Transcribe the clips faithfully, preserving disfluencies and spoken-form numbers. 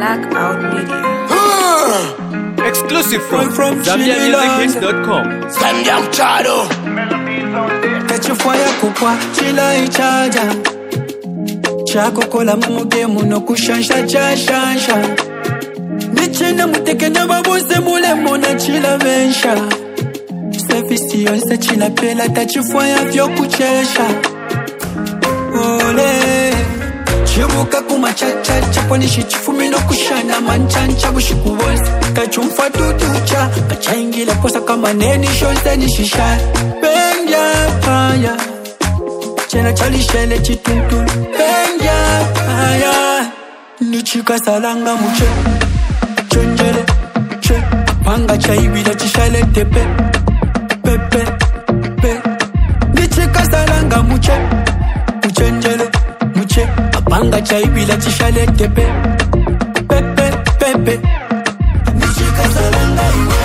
Blackout Media. Exclusive from, from Zambia Music Hits dot com. Zambia Mchado. Catch a fire kukwa chila ichaja. Chako kola muge muno kushansha cha shansha. Nichena muteke na babuse mule mona chila vensha. Service yonse chila pela tachifwaya vyo kuchesha. Ole chibuka kuma cha cha cha poni shichifumi no kushana manchancha bushikuwonse. Kachumfa tutucha kachaingila posa kama neni shonse ni shisha. Benja paya chena chali shele chituntun. Benja paya nichika salanga muche. Chenjele che panga chaibila chishale tepe. Pepe pe nichika salanga muche. Muchenjele muche apanga chaibila chishale tepe. Pepe pepe nichika salanga iwe.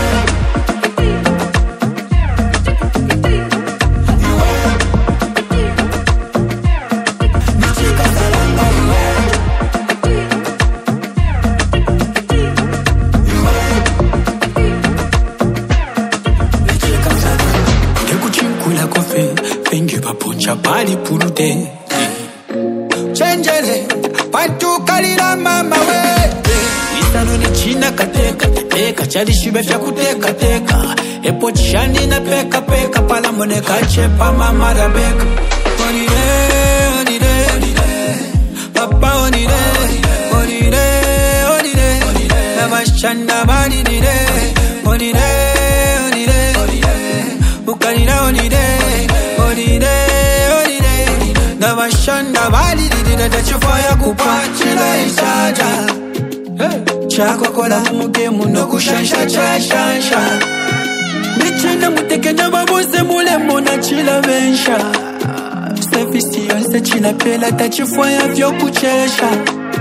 Bali pulute Chenjele Pantu kalila mama we Isano ni china kateka Teka chali shibe fya kuteka teka Epo chishani na peka peka Pala mwone kachepa mama rabeka Onire, onire Papa onire Onire, onire Navashana bani nire Onire, onire Ukanira onire Onire Navashanda bali dida tachifaya kupachila isaja. Chako kola muge muno kushansha cha shansha. Nichena muteke na babuse mule mona chila vensha. Service yonse chila pela tachifaya vyo kuchesha.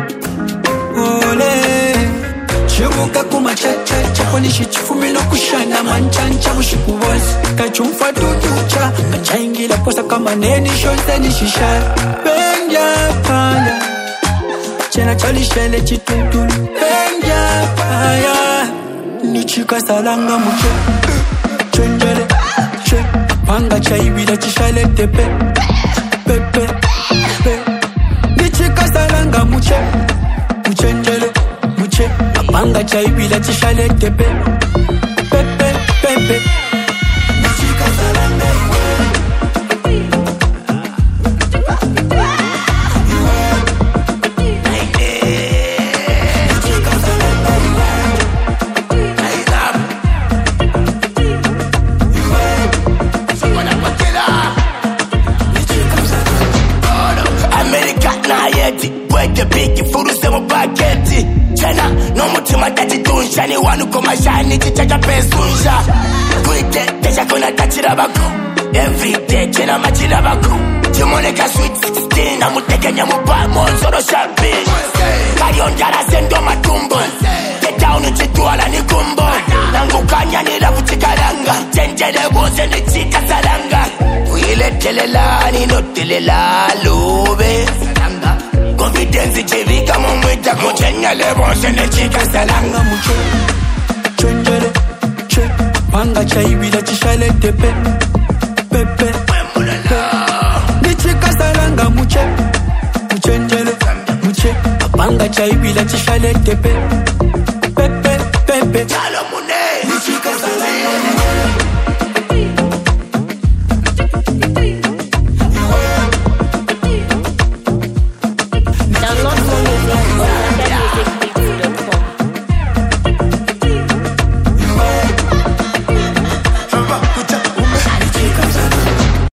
Ole chibuka kuma cha cha cha poni shichifumi no kushana manchancha bushikuwonse. Kachumfa tutucha kachaingila posa kama neni shonse ni shisha. Benja paya chena chali shele chituntun. Benja paya nichika salanga muche. Chenjele che panga chaibila chishale tepe. Pepe pe nichika salanga muche. Muchenjele muche apanga chaibila chishale tepe. Pepe pepe nichika salanga iwe. Weke biki furuse mubaketi Chena no mutima tati tunsha Ni wanu komashani chichacha pesunja Kuite techa kuna tachira bako Everyday chena machira bako Chimoneka sweet sixteen Na muteke nyamupa monzoro sharpin Kariondara sendo matumbo Teta unuchituala ni kumbo Nangukanya niravu chikaranga Chenjele boze ni chika salanga Kuile telela ni no telela lube Confidence chivika mumwita kuchengele bonse ne chika salanga muche. Chenjele che panga chaibila chishale tepe. Pepe pe nichika salanga muche. Muchenjele muche apanga chaibila chishale tepe. Pepe pepe Chalo mune nichika salanga.